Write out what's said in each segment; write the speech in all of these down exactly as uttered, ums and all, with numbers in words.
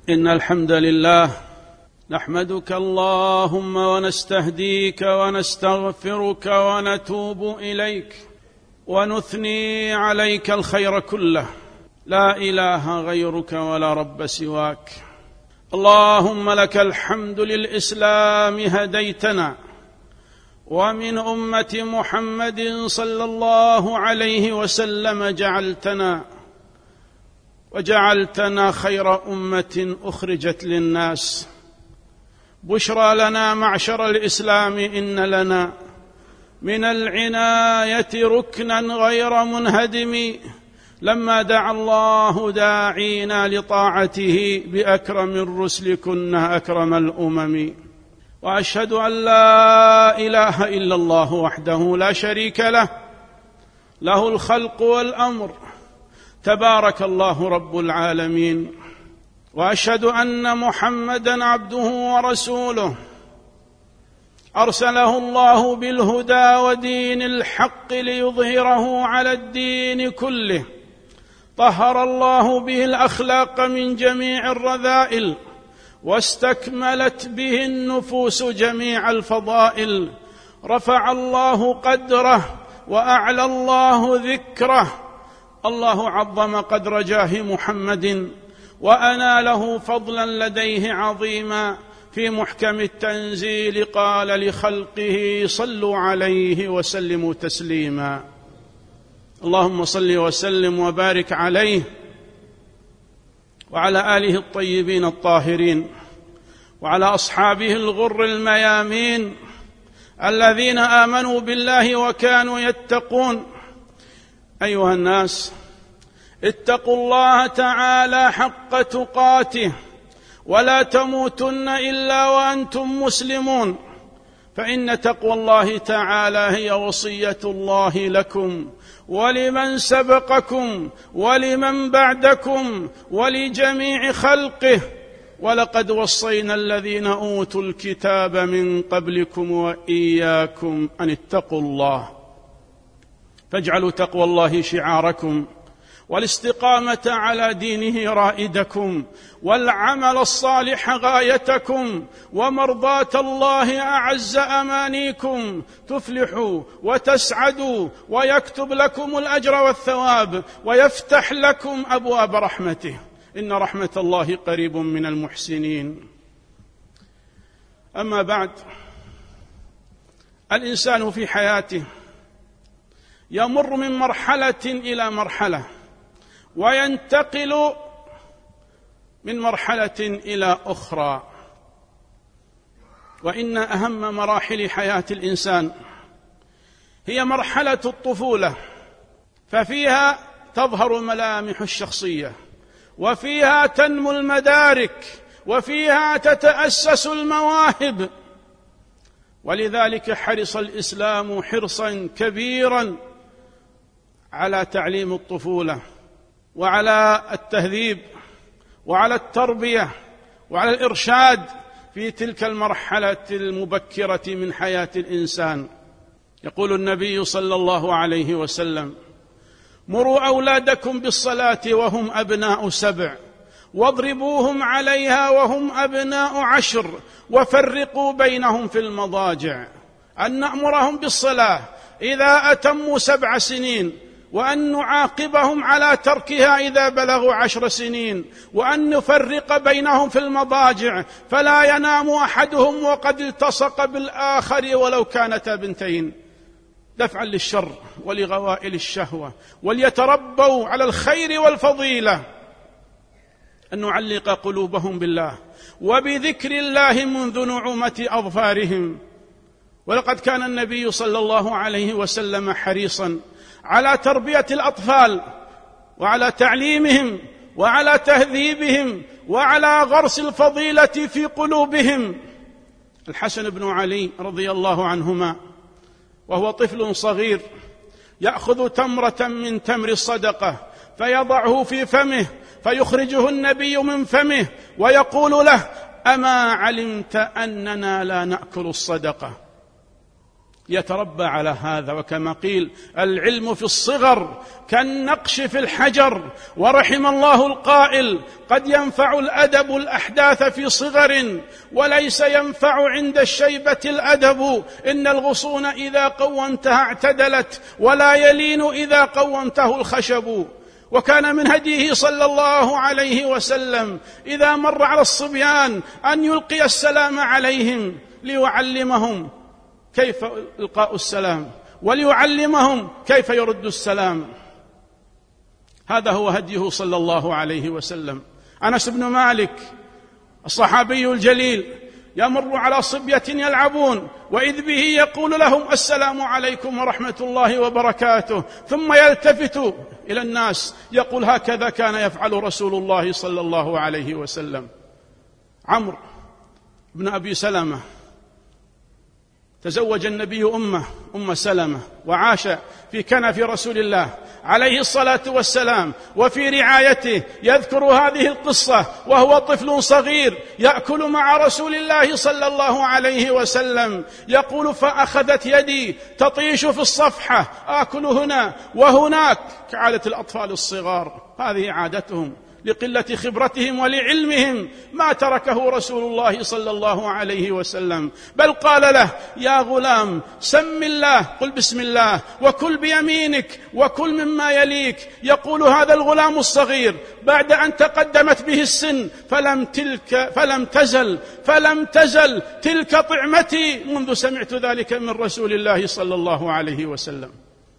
إن الحمد لله نحمدك اللهم ونستهديك ونستغفرك ونتوب إليك ونثني عليك الخير كله، لا إله غيرك ولا رب سواك. اللهم لك الحمد للإسلام هديتنا، ومن أمة محمد صلى الله عليه وسلم جعلتنا، وجعلتنا خير أمة أخرجت للناس. بشرى لنا معشر الإسلام إن لنا من العناية ركنا غير منهدم، لما دعا الله داعينا لطاعته بأكرم الرسل كنا أكرم الأمم. وأشهد أن لا إله إلا الله وحده لا شريك له، له الخلق والأمر، تبارك الله رب العالمين. وأشهد أن محمدًا عبده ورسوله، أرسله الله بالهدى ودين الحق ليظهره على الدين كله، طهر الله به الأخلاق من جميع الرذائل، واستكملت به النفوس جميع الفضائل، رفع الله قدره وأعلى الله ذكره. الله عظم قدر جاه محمد وأناله فضلا لديه عظيما. في محكم التنزيل قال لخلقه صلوا عليه وسلموا تسليما. اللهم صل وسلم وبارك عليه وعلى آله الطيبين الطاهرين، وعلى أصحابه الغر الميامين الذين آمنوا بالله وكانوا يتقون. أيها الناس، اتقوا الله تعالى حق تقاته، ولا تموتن إلا وأنتم مسلمون، فإن تقوى الله تعالى هي وصية الله لكم ولمن سبقكم ولمن بعدكم ولجميع خلقه. ولقد وصينا الذين أوتوا الكتاب من قبلكم وإياكم أن اتقوا الله، فاجعلوا تقوى الله شعاركم، والاستقامة على دينه رائدكم، والعمل الصالح غايتكم، ومرضاة الله أعز أمانيكم، تفلحوا وتسعدوا ويكتب لكم الأجر والثواب ويفتح لكم أبواب رحمته، إن رحمة الله قريب من المحسنين. أما بعد، الإنسان في حياته يمر من مرحلة إلى مرحلة، وينتقل من مرحلة إلى أخرى. وإن أهم مراحل حياة الإنسان هي مرحلة الطفولة، ففيها تظهر ملامح الشخصية، وفيها تنمو المدارك، وفيها تتأسس المواهب. ولذلك حرص الإسلام حرصا كبيرا على تعليم الطفولة، وعلى التهذيب، وعلى التربية، وعلى الإرشاد في تلك المرحلة المبكرة من حياة الإنسان. يقول النبي صلى الله عليه وسلم: مروا أولادكم بالصلاة وهم أبناء سبع، واضربوهم عليها وهم أبناء عشر، وفرقوا بينهم في المضاجع. أن نأمرهم بالصلاة إذا أتموا سبع سنين، وأن نعاقبهم على تركها إذا بلغوا عشر سنين، وأن نفرق بينهم في المضاجع فلا ينام أحدهم وقد التصق بالآخر ولو كانتا بنتين، دفعا للشر ولغوائل الشهوة، وليتربوا على الخير والفضيلة. أن نعلق قلوبهم بالله وبذكر الله منذ نعومة أظفارهم. ولقد كان النبي صلى الله عليه وسلم حريصا على تربية الأطفال، وعلى تعليمهم، وعلى تهذيبهم، وعلى غرس الفضيلة في قلوبهم. الحسن بن علي رضي الله عنهما وهو طفل صغير يأخذ تمرة من تمر الصدقة فيضعه في فمه، فيخرجه النبي من فمه ويقول له: أما علمت أننا لا نأكل الصدقة؟ يتربى على هذا. وكما قيل: العلم في الصغر كالنقش في الحجر. ورحم الله القائل: قد ينفع الأدب الأحداث في صغر وليس ينفع عند الشيبة الأدب. إن الغصون إذا قومتها اعتدلت ولا يلين إذا قومته الخشب. وكان من هديه صلى الله عليه وسلم إذا مر على الصبيان أن يلقي السلام عليهم ليعلمهم كيف إلقاء السلام وليعلمهم كيف يرد السلام. هذا هو هديه صلى الله عليه وسلم. أنس بن مالك الصحابي الجليل يمر على صبية يلعبون وإذ به يقول لهم: السلام عليكم ورحمة الله وبركاته، ثم يلتفت إلى الناس يقول: هكذا كان يفعل رسول الله صلى الله عليه وسلم. عمرو بن أبي سلمة تزوج النبي أمه أم سلمة وعاش في كنف رسول الله عليه الصلاة والسلام وفي رعايته. يذكر هذه القصة وهو طفل صغير يأكل مع رسول الله صلى الله عليه وسلم. يقول: فأخذت يدي تطيش في الصفحة، آكل هنا وهناك كعادة الأطفال الصغار. هذه عادتهم لقلة خبرتهم ولعلمهم. ما تركه رسول الله صلى الله عليه وسلم، بل قال له: يا غلام سم الله، قل بسم الله وكل بيمينك وكل مما يليك. يقول هذا الغلام الصغير بعد أن تقدمت به السن: فلم تلك فلم تزل فلم تزل تلك طعمتي منذ سمعت ذلك من رسول الله صلى الله عليه وسلم.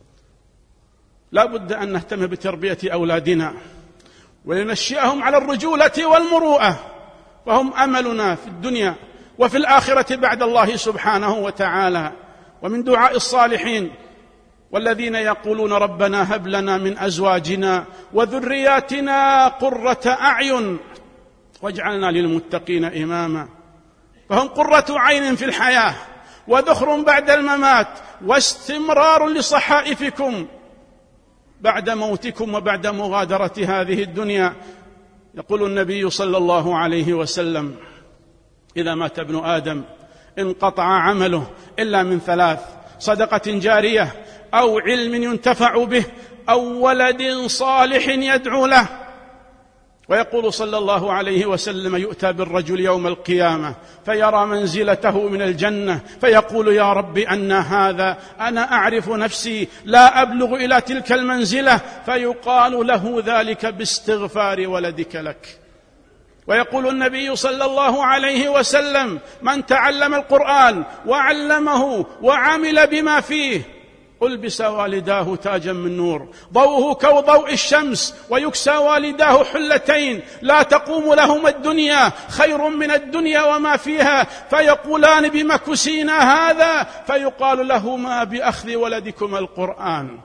لا بد أن نهتم بتربية أولادنا ولنشئهم على الرجولة والمروءة، فهم أملنا في الدنيا وفي الآخرة بعد الله سبحانه وتعالى. ومن دعاء الصالحين والذين يقولون: ربنا هب لنا من أزواجنا وذرياتنا قرة أعين واجعلنا للمتقين إماما. فهم قرة عين في الحياة وذخر بعد الممات واستمرار لصحائفكم بعد موتكم وبعد مغادرة هذه الدنيا. يقول النبي صلى الله عليه وسلم: إذا مات ابن آدم انقطع عمله إلا من ثلاث: صدقة جارية أو علم ينتفع به أو ولد صالح يدعو له. ويقول صلى الله عليه وسلم: يؤتى بالرجل يوم القيامة فيرى منزلته من الجنة فيقول: يا رب أن هذا؟ أنا أعرف نفسي لا أبلغ إلى تلك المنزلة. فيقال له ذلك باستغفار ولدك لك. ويقول النبي صلى الله عليه وسلم: من تعلم القرآن وعلمه وعمل بما فيه ألبس والداه تاجا من نور ضوءه كضوء الشمس ويكسى والداه حلتين لا تقوم لهما الدنيا خير من الدنيا وما فيها. فيقولان: بما كسينا هذا؟ فيقال لهما: بأخذ ولدكما القرآن.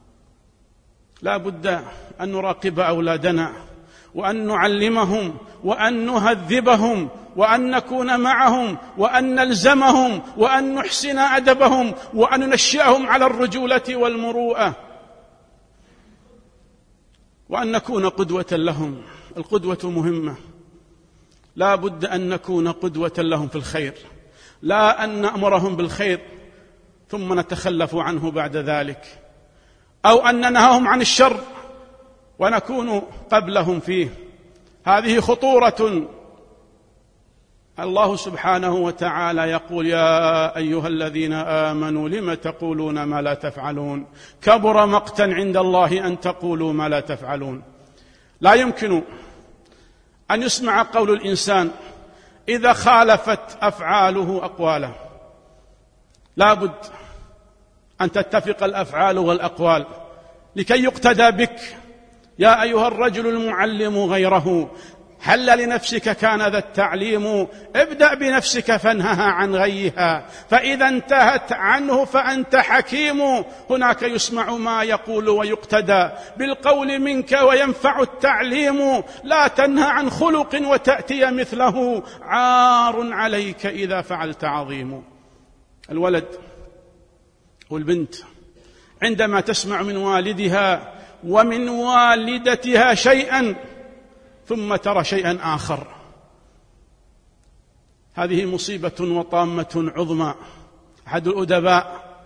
لا بد أن نراقب أولادنا وأن نعلمهم وأن نهذبهم وأن نكون معهم وأن نلزمهم وأن نحسن أدبهم وأن ننشئهم على الرجولة والمروءة وأن نكون قدوة لهم. القدوة مهمة، لا بد أن نكون قدوة لهم في الخير، لا أن نأمرهم بالخير ثم نتخلف عنه بعد ذلك، أو أن ننهاهم عن الشر ونكون قبلهم فيه. هذه خطورة. الله سبحانه وتعالى يقول: يا أيها الذين آمنوا لم تقولون ما لا تفعلون كبر مقتا عند الله أن تقولوا ما لا تفعلون. لا يمكن أن يسمع قول الإنسان إذا خالفت أفعاله أقواله. لا بد أن تتفق الأفعال والأقوال لكي يقتدى بك. يا أيها الرجل المعلم غيره هل لنفسك كان ذا التعليم؟ ابدأ بنفسك فانهها عن غيها، فإذا انتهت عنه فأنت حكيم. هناك يسمع ما يقول ويقتدى بالقول منك وينفع التعليم. لا تنهى عن خلق وتأتي مثله عار عليك إذا فعلت عظيم. الولد والبنت عندما تسمع من والدها ومن والدتها شيئا ثم ترى شيئا آخر، هذه مصيبة وطامة عظمى. أحد الأدباء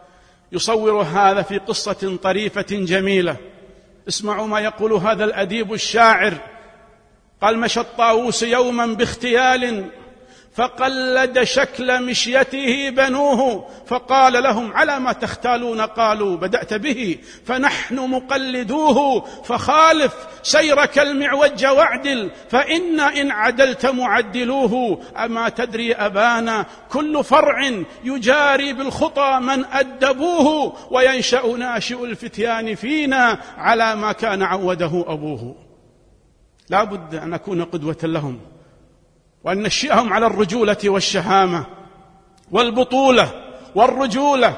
يصور هذا في قصة طريفة جميلة. اسمعوا ما يقول هذا الأديب الشاعر. قال: مشى الطاووس يوما باختيال فقلد شكل مشيته بنوه، فقال لهم: على ما تختالون؟ قالوا: بدأت به فنحن مقلدوه، فخالف سيرك المعوج واعدل، فإن إن عدلت معدلوه. أما تدري أبانا كل فرع يجاري بالخطى من أدبوه، وينشأ ناشئ الفتيان فينا على ما كان عوده أبوه. لا بد أن نكون قدوة لهم، وأن نشئهم على الرجولة والشهامة والبطولة والرجولة.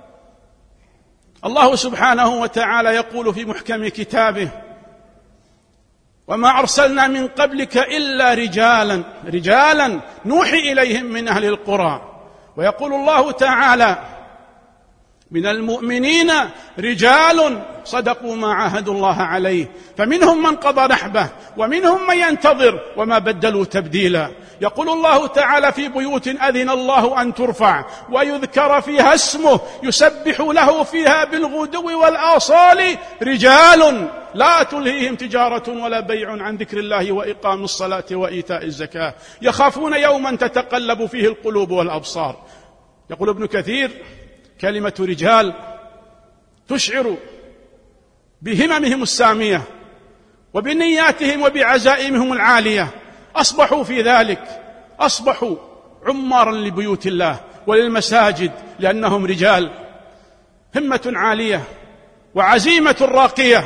الله سبحانه وتعالى يقول في محكم كتابه: وما أرسلنا من قبلك إلا رجالا رجالا نوحي إليهم من أهل القرى. ويقول الله تعالى: من المؤمنين رجال صدقوا ما عاهدوا الله عليه، فمنهم من قضى نحبه ومنهم من ينتظر وما بدلوا تبديلا. يقول الله تعالى: في بيوت أذن الله أن ترفع ويذكر فيها اسمه يسبح له فيها بالغدو والآصال رجال لا تلهيهم تجارة ولا بيع عن ذكر الله وإقام الصلاة وإيتاء الزكاة يخافون يوما تتقلب فيه القلوب والأبصار. يقول ابن كثير: كلمة رجال تشعر بهممهم السامية وبنياتهم وبعزائمهم العالية. أصبحوا في ذلك، أصبحوا عمارا لبيوت الله وللمساجد لأنهم رجال، همة عالية وعزيمة راقية.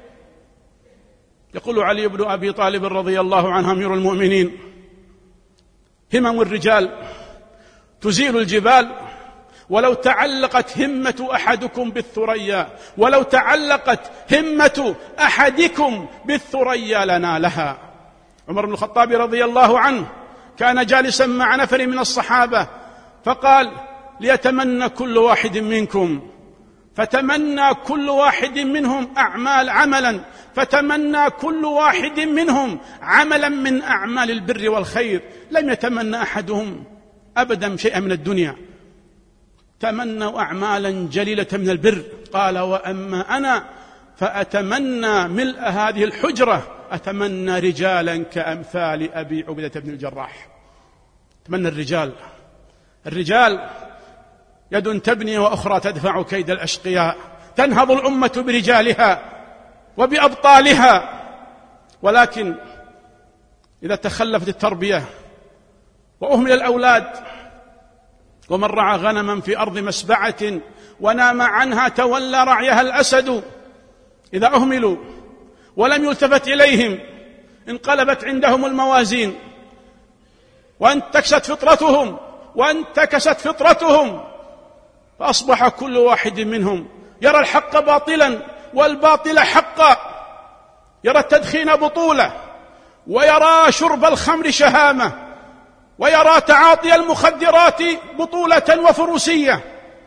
يقول علي بن أبي طالب رضي الله عنه أمير المؤمنين: همم الرجال تزيل الجبال، ولو تعلقت همة أحدكم بالثريا ولو تعلقت همة أحدكم بالثريا لنالها. عمر بن الخطاب رضي الله عنه كان جالسا مع نفر من الصحابة فقال: ليتمنى كل واحد منكم، فتمنى كل واحد منهم أعمال عملا فتمنى كل واحد منهم عملا من أعمال البر والخير، لم يتمنى أحدهم أبدا شيئا من الدنيا، تمنوا أعمالا جليلة من البر. قال: وأما أنا فأتمنى ملء هذه الحجرة، أتمنى رجالا كأمثال أبي عبيدة بن الجراح. أتمنى الرجال. الرجال يد تبني وأخرى تدفع كيد الأشقياء، تنهض الأمة برجالها وبأبطالها. ولكن إذا تخلفت التربية وأهمل الأولاد، ومن رعى غنما في أرض مسبعة ونام عنها تولى رعيها الأسد، إذا أهملوا ولم يلتفت إليهم انقلبت عندهم الموازين وانتكست فطرتهم وانتكست فطرتهم فأصبح كل واحد منهم يرى الحق باطلا والباطل حقا، يرى التدخين بطولة، ويرى شرب الخمر شهامة، ويرى تعاطي المخدرات بطولة وفروسية،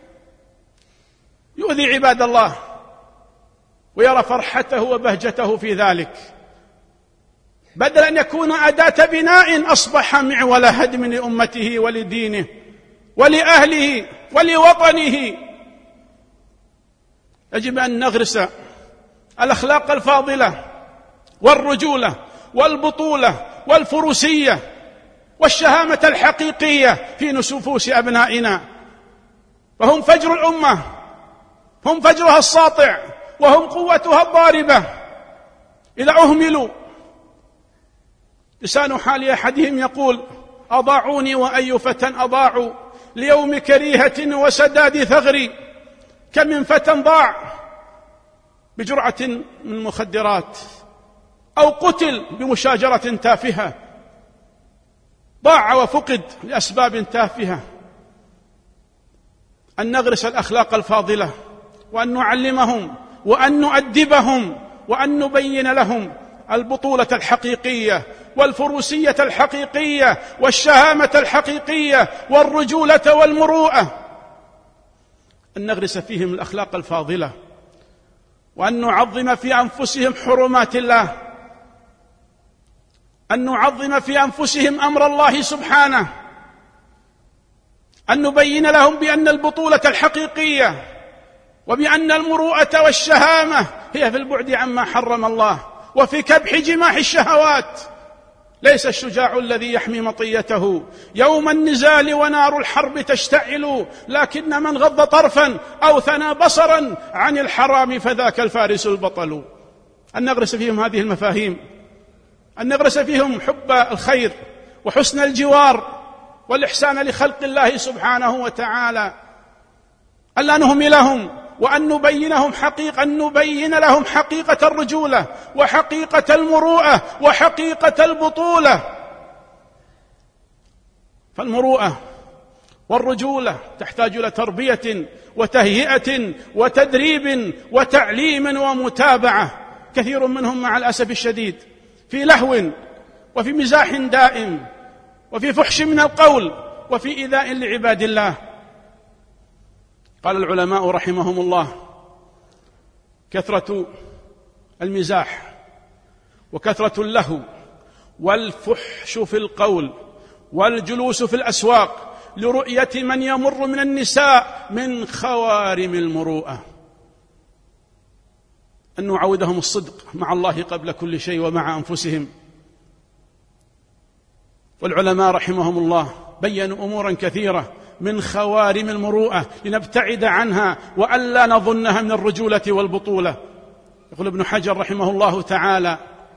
يؤذي عباد الله، ويرى فرحته وبهجته في ذلك، بدل أن يكون أداة بناء أصبح معول هدم لأمته ولدينه ولأهله ولوطنه. يجب أن نغرس الأخلاق الفاضلة والرجولة والبطولة والفروسية والشهامة الحقيقية في نفوس أبنائنا، فهم فجر الأمة، هم فجرها الساطع، وهم قوتها الضاربة. إذا أهملوا لسان حال أحدهم يقول: أضاعوني وأي فتى أضاعوا ليوم كريهة وسداد ثغري. كم من فتى ضاع بجرعة من المخدرات أو قتل بمشاجرة تافهة، ضاع وفقد لأسباب تافهة. أن نغرس الأخلاق الفاضلة، وأن نعلمهم وأن نؤدبهم وأن نبين لهم البطولة الحقيقية والفروسية الحقيقية والشهامة الحقيقية والرجولة والمروءة، أن نغرس فيهم الأخلاق الفاضلة، وأن نعظم في أنفسهم حرمات الله، أن نعظم في أنفسهم أمر الله سبحانه، أن نبين لهم بأن البطولة الحقيقية وبأن المروءة والشهامة هي في البعد عما حرم الله وفي كبح جماح الشهوات. ليس الشجاع الذي يحمي مطيته يوم النزال ونار الحرب تشتعل، لكن من غض طرفا أو ثنى بصرا عن الحرام فذاك الفارس البطل. أن نغرس فيهم هذه المفاهيم، أن نغرس فيهم حب الخير وحسن الجوار والإحسان لخلق الله سبحانه وتعالى، ألا نهملهم، وأن نبينهم حقيقة أن نبين لهم حقيقة الرجولة وحقيقة المروءة وحقيقة البطولة. فالمروءة والرجولة تحتاج إلى تربية وتهيئة وتدريب وتعليم ومتابعة. كثير منهم مع الأسف الشديد في لهو وفي مزاح دائم وفي فحش من القول وفي إيذاء لعباد الله. قال العلماء رحمهم الله: كثرة المزاح وكثرة اللهو والفحش في القول والجلوس في الأسواق لرؤية من يمر من النساء من خوارم المروءة. أن نعودهم الصدق مع الله قبل كل شيء ومع أنفسهم. والعلماء رحمهم الله بيّنوا أمورا كثيرة من خوارم المروءة لنبتعد عنها وألا نظنها من الرجولة والبطولة. يقول ابن حجر رحمه الله تعالى: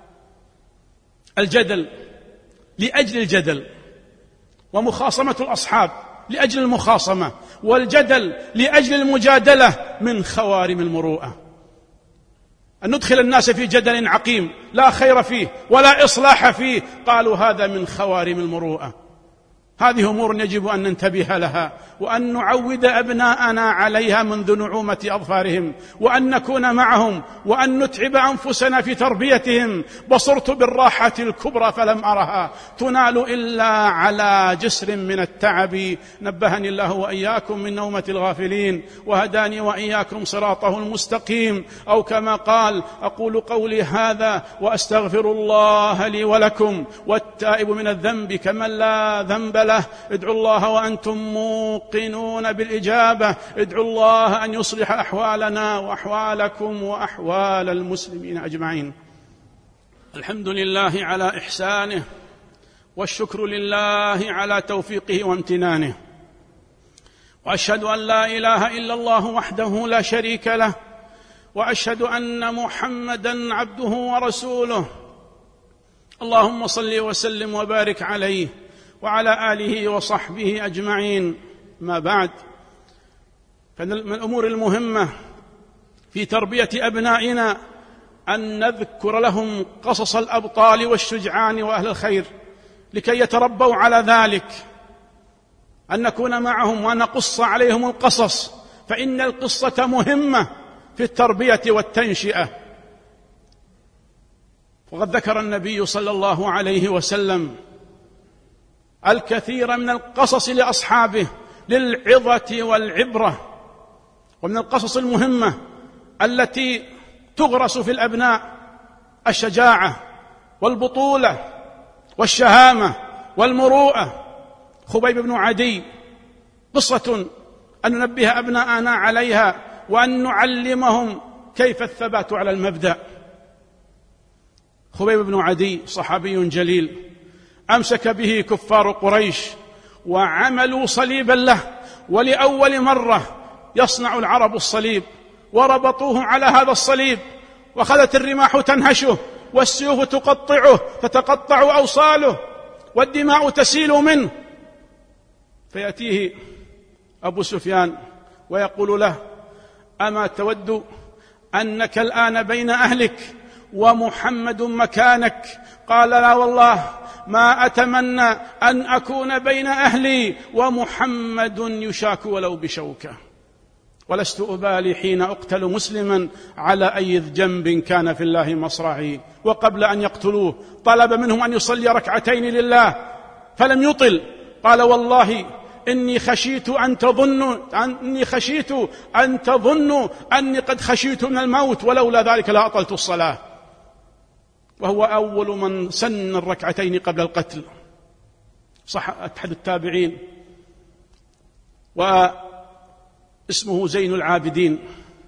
الجدل لأجل الجدل، ومخاصمة الأصحاب لأجل المخاصمة، والجدل لأجل المجادلة من خوارم المروءة. أن ندخل الناس في جدل عقيم لا خير فيه ولا إصلاح فيه، قالوا هذا من خوارم المروءة. هذه أمور يجب أن ننتبه لها وأن نعود أبناءنا عليها منذ نعومة أظفارهم، وأن نكون معهم وأن نتعب أنفسنا في تربيتهم. بصرت بالراحة الكبرى فلم أرها تنال إلا على جسر من التعب. نبهني الله وإياكم من نومة الغافلين، وهداني وإياكم صراطه المستقيم. أو كما قال: أقول قولي هذا وأستغفر الله لي ولكم، والتائب من الذنب كمن لا ذنب له. ادعوا الله وأنتم موقنون بالإجابة، ادعوا الله أن يصلح أحوالنا وأحوالكم وأحوال المسلمين أجمعين. الحمد لله على إحسانه، والشكر لله على توفيقه وامتنانه، وأشهد أن لا إله إلا الله وحده لا شريك له، وأشهد أن محمدًا عبده ورسوله. اللهم صل وسلم وبارك عليه وعلى آله وصحبه أجمعين. ما بعد، فمن الأمور المهمة في تربية أبنائنا أن نذكر لهم قصص الأبطال والشجعان وأهل الخير لكي يتربوا على ذلك، أن نكون معهم ونقص عليهم القصص، فإن القصة مهمة في التربية والتنشئة. وقد ذكر النبي صلى الله عليه وسلم الكثير من القصص لأصحابه للعظة والعبرة. ومن القصص المهمة التي تغرس في الأبناء الشجاعة والبطولة والشهامة والمروءة. خبيب بن عدي، قصة أن ننبه أبناءنا عليها وأن نعلمهم كيف الثبات على المبدأ. خبيب بن عدي صحابي جليل، أمسك به كفار قريش وعملوا صليبا له، ولأول مرة يصنع العرب الصليب، وربطوه على هذا الصليب، وأخذت الرماح تنهشه والسيوف تقطعه، فتقطع أوصاله والدماء تسيل منه. فيأتيه أبو سفيان ويقول له: أما تود أنك الآن بين أهلك ومحمد مكانك؟ قال: لا والله، ما أتمنى أن أكون بين أهلي ومحمد يشاك ولو بشوكة، ولست أبالي حين أقتل مسلما على أي جنب كان في الله مصرعي. وقبل أن يقتلوه طلب منهم أن يصلي ركعتين لله فلم يطل. قال: والله إني خشيت أن تظنوا أني خشيت أن تظنوا أني قد خشيت من الموت، ولولا ذلك لأطلت الصلاة. وهو أول من سن الركعتين قبل القتل، صح أحد التابعين واسمه زين العابدين،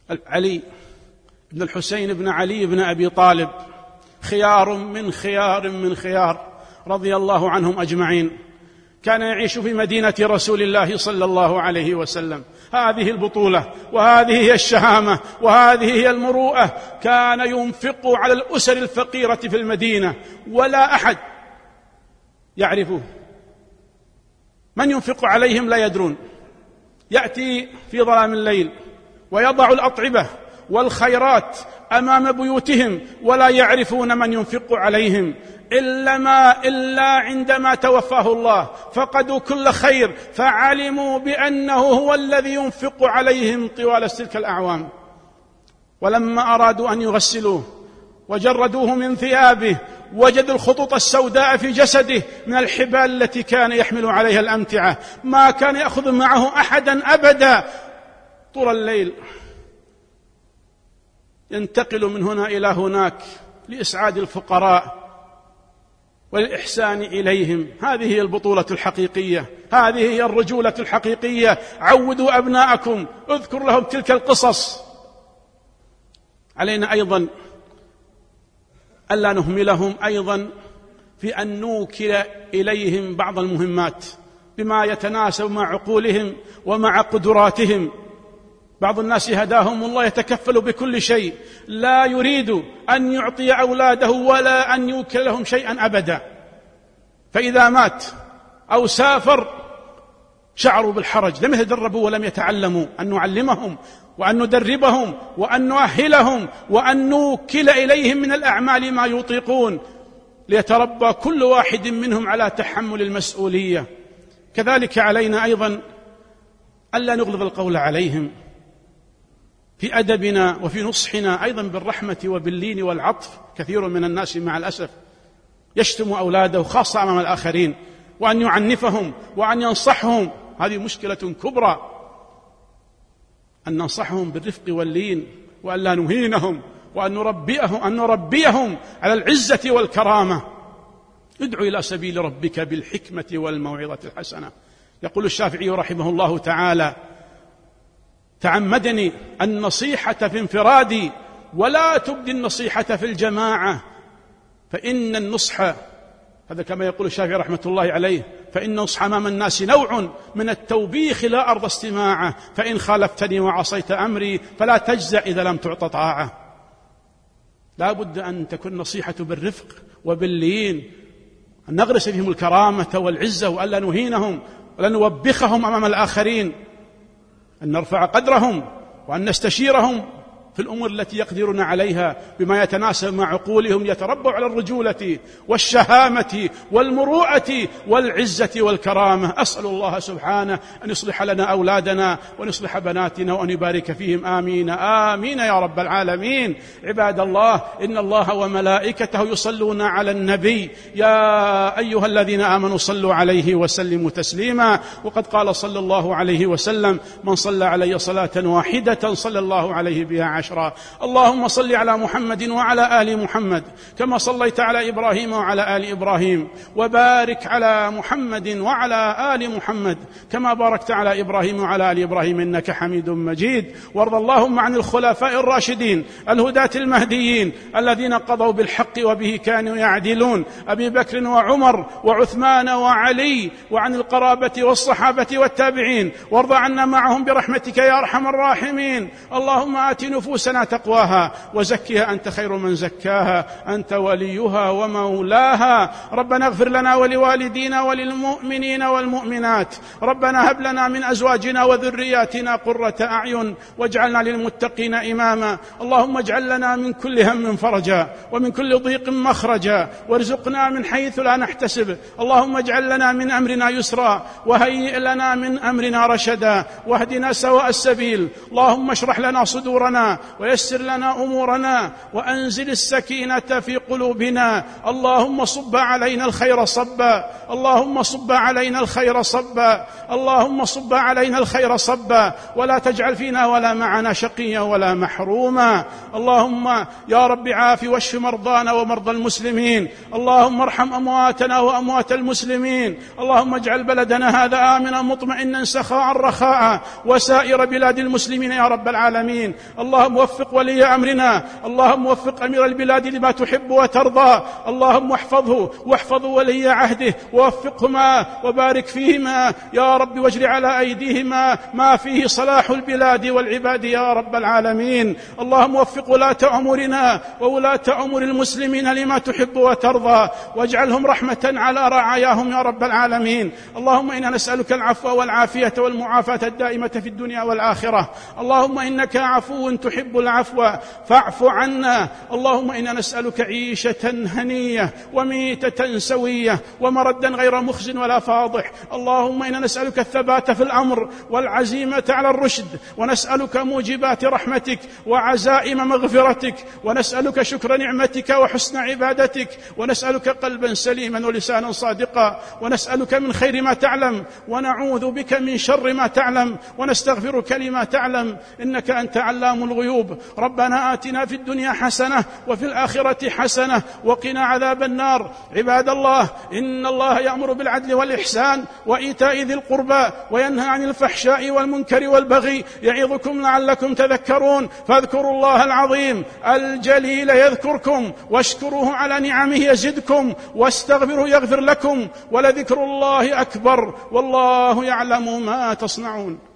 علي بن الحسين بن علي بن أبي طالب، خيار من خيار من خيار رضي الله عنهم أجمعين، كان يعيش في مدينة رسول الله صلى الله عليه وسلم. هذه البطولة وهذه هي الشهامة وهذه هي المروءة. كان ينفق على الأسر الفقيرة في المدينة ولا أحد يعرفه، من ينفق عليهم لا يدرون. يأتي في ظلام الليل ويضع الأطعمة والخيرات أمام بيوتهم ولا يعرفون من ينفق عليهم، إلا ما إلا عندما توفاه الله فقدوا كل خير، فعلموا بأنه هو الذي ينفق عليهم طوال تلك الأعوام. ولما أرادوا أن يغسلوه وجردوه من ثيابه وجدوا الخطوط السوداء في جسده من الحبال التي كان يحمل عليها الأمتعة، ما كان يأخذ معه أحدا أبدا. طول الليل ينتقل من هنا إلى هناك لإسعاد الفقراء والإحسان إليهم. هذه هي البطولة الحقيقية، هذه هي الرجولة الحقيقية. عودوا أبناءكم، اذكر لهم تلك القصص. علينا أيضا ألا نهملهم أيضا في أن نوكل إليهم بعض المهمات بما يتناسب مع عقولهم ومع قدراتهم. بعض الناس هداهم الله يتكفل بكل شيء، لا يريد أن يعطي أولاده ولا أن يوكل لهم شيئا أبدا، فإذا مات أو سافر شعروا بالحرج، لم يتدربوا ولم يتعلموا أن نعلمهم وأن ندربهم وأن نؤهلهم وأن نوكل إليهم من الأعمال ما يطيقون، ليتربى كل واحد منهم على تحمل المسؤولية. كذلك علينا أيضا ألا نغلظ القول عليهم في أدبنا وفي نصحنا، أيضا بالرحمة وباللين والعطف. كثير من الناس مع الأسف يشتم أولاده خاصة أمام الآخرين، وأن يعنفهم وأن ينصحهم، هذه مشكلة كبرى. أن ننصحهم بالرفق واللين وأن لا نهينهم وأن نربيهم, أن نربيهم على العزة والكرامة. ادعو إلى سبيل ربك بالحكمة والموعظة الحسنة. يقول الشافعي رحمه الله تعالى: تعمدني النصيحة في انفرادي ولا تبدي النصيحة في الجماعة، فإن النصح، هذا كما يقول الشافعي رحمة الله عليه، فإن النصح أمام الناس نوع من التوبيخ لا أرضى استماعه، فإن خالفتني وعصيت أمري فلا تجزع إذا لم تعط طاعة. لا بد أن تكون النصيحة بالرفق وباللين، أن نغرس فيهم الكرامة والعزة وألا نهينهم ولا نوبخهم أمام الآخرين، أن نرفع قدرهم وأن نستشيرهم في الأمور التي يقدرون عليها بما يتناسب مع عقولهم، يتربوا على الرجولة والشهامة والمروءة والعزة والكرامة. أسأل الله سبحانه أن يصلح لنا أولادنا وأن يصلح بناتنا وأن يبارك فيهم، آمين آمين يا رب العالمين. عباد الله، إن الله وملائكته يصلون على النبي، يا أيها الذين آمنوا صلوا عليه وسلموا تسليما. وقد قال صلى الله عليه وسلم: من صلى علي صلاة واحدة صلى الله عليه بها عشرة. اللهم صل على محمد وعلى آل محمد كما صليت على إبراهيم وعلى آل إبراهيم، وبارك على محمد وعلى آل محمد كما باركت على إبراهيم وعلى آل إبراهيم إنك حميد مجيد. وارض اللهم عن الخلفاء الراشدين الهداة المهديين الذين قضوا بالحق وبه كانوا يعدلون، أبي بكر وعمر وعثمان وعلي، وعن القرابة والصحابة والتابعين، وارض عنا معهم برحمتك يا أرحم الراحمين. اللهم آت نفوسنا تقواها وزكها أنت خير من زكاها، أنت وليها ومولاها. ربنا اغفر لنا ولوالدينا وللمؤمنين والمؤمنات. ربنا هب لنا من أزواجنا وذرياتنا قرة أعين واجعلنا للمتقين إماما. اللهم اجعل لنا من كل هم فرجا ومن كل ضيق مخرجا، وارزقنا من حيث لا نحتسب. اللهم اجعل لنا من أمرنا يسرا وهيئ لنا من أمرنا رشدا، واهدنا سواء السبيل. اللهم اشرح لنا صدورنا ويسر لنا أمورنا وأنزل السكينة في قلوبنا. اللهم صب علينا الخير صبا، اللهم صب علينا الخير صبا، اللهم صب علينا الخير صبا، ولا تجعل فينا ولا معنا شقيا ولا محروما. اللهم يا رب عاف واشف مرضانا ومرضى المسلمين، اللهم ارحم أمواتنا وأموات المسلمين. اللهم اجعل بلدنا هذا آمنا مطمئنا سخاء رخاء، وسائر بلاد المسلمين يا رب العالمين. اللهم وفق ولي أمرنا، اللهم وفق أمير البلاد لما تحب وترضى، اللهم احفظه واحفظ ولي عهده ووفقهما وبارك فيهما يا رب، واجر على أيديهما ما فيه صلاح البلاد والعباد يا رب العالمين. اللهم وفق ولاة أمورنا وولاة أمور المسلمين لما تحب وترضى، واجعلهم رحمة على رعاياهم يا رب العالمين. اللهم إنا نسألك العفو والعافية والمعافاة الدائمة في الدنيا والآخرة. اللهم إنك عفو تحب العفو فاعف عنا. اللهم إنا نسألك عيشة هنية وميتة سوية ومردا غير مخزن ولا فاضح. اللهم إنا نسألك الثبات في الأمر والعزيمة على الرشد، ونسألك موجبات رحمتك وعزائم مغفرتك، ونسألك شكر نعمتك وحسن عبادتك، ونسألك قلبا سليما ولسانا صادقا، ونسألك من خير ما تعلم، ونعوذ بك من شر ما تعلم، ونستغفرك لما تعلم، إنك أنت علام الغيوب. ربنا آتنا في الدنيا حسنة وفي الآخرة حسنة وقنا عذاب النار. عباد الله، إن الله يأمر بالعدل والإحسان وإيتاء ذي القربى وينهى عن الفحشاء والمنكر والبغي، يعظكم لعلكم تذكرون. فاذكروا الله العظيم الجليل يذكركم، واشكروه على نعمه يزدكم، واستغفروه يغفر لكم، ولذكر الله أكبر، والله يعلم ما تصنعون.